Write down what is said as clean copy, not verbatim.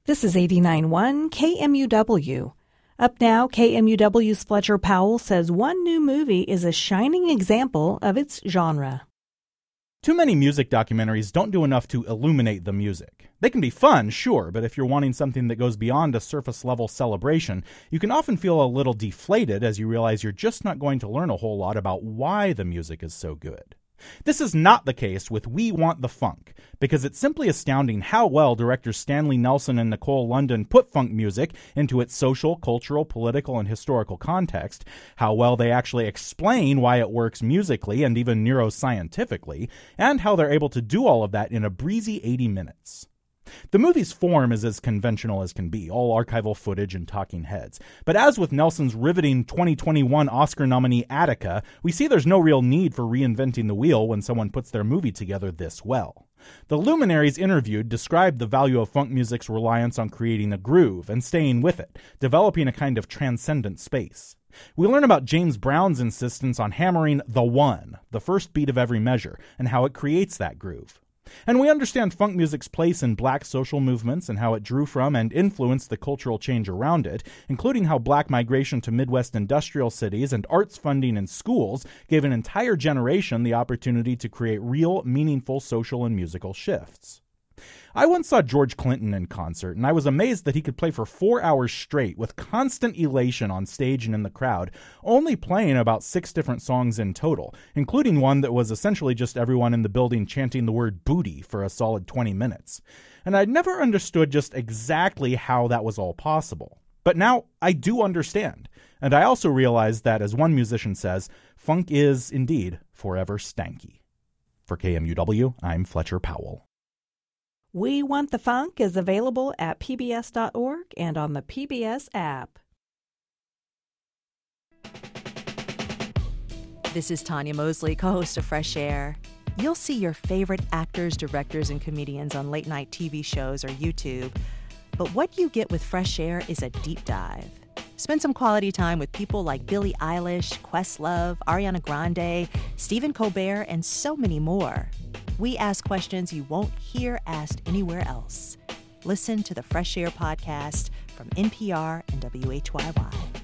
This is 89.1 KMUW. Up now, KMUW's Fletcher Powell says one new movie is a shining example of its genre. Too many music documentaries don't do enough to illuminate the music. They can be fun, sure, but if you're wanting something that goes beyond a surface-level celebration, you can often feel a little deflated as you realize you're just not going to learn a whole lot about why the music is so good. This is not the case with We Want the Funk, because it's simply astounding how well directors Stanley Nelson and Nicole London put funk music into its social, cultural, political, and historical context, how well they actually explain why it works musically and even neuroscientifically, and how they're able to do all of that in a breezy 80 minutes. The movie's form is as conventional as can be, all archival footage and talking heads. But as with Nelson's riveting 2021 Oscar nominee Attica, we see there's no real need for reinventing the wheel when someone puts their movie together this well. The luminaries interviewed described the value of funk music's reliance on creating a groove and staying with it, developing a kind of transcendent space. We learn about James Brown's insistence on hammering the one, the first beat of every measure, and how it creates that groove. And we understand funk music's place in black social movements and how it drew from and influenced the cultural change around it, including how black migration to Midwest industrial cities and arts funding in schools gave an entire generation the opportunity to create real, meaningful social and musical shifts. I once saw George Clinton in concert, and I was amazed that he could play for 4 hours straight with constant elation on stage and in the crowd, only playing about 6 different songs in total, including one that was essentially just everyone in the building chanting the word booty for a solid 20 minutes. And I'd never understood just exactly how that was all possible. But now I do understand. And I also realize that, as one musician says, funk is, indeed, forever stanky. For KMUW, I'm Fletcher Powell. We Want the Funk is available at pbs.org and on the PBS app. This is Tanya Mosley, co-host of Fresh Air. You'll see your favorite actors, directors, and comedians on late-night TV shows or YouTube. But what you get with Fresh Air is a deep dive. Spend some quality time with people like Billie Eilish, Questlove, Ariana Grande, Stephen Colbert, and so many more. We ask questions you won't hear asked anywhere else. Listen to the Fresh Air podcast from NPR and WHYY.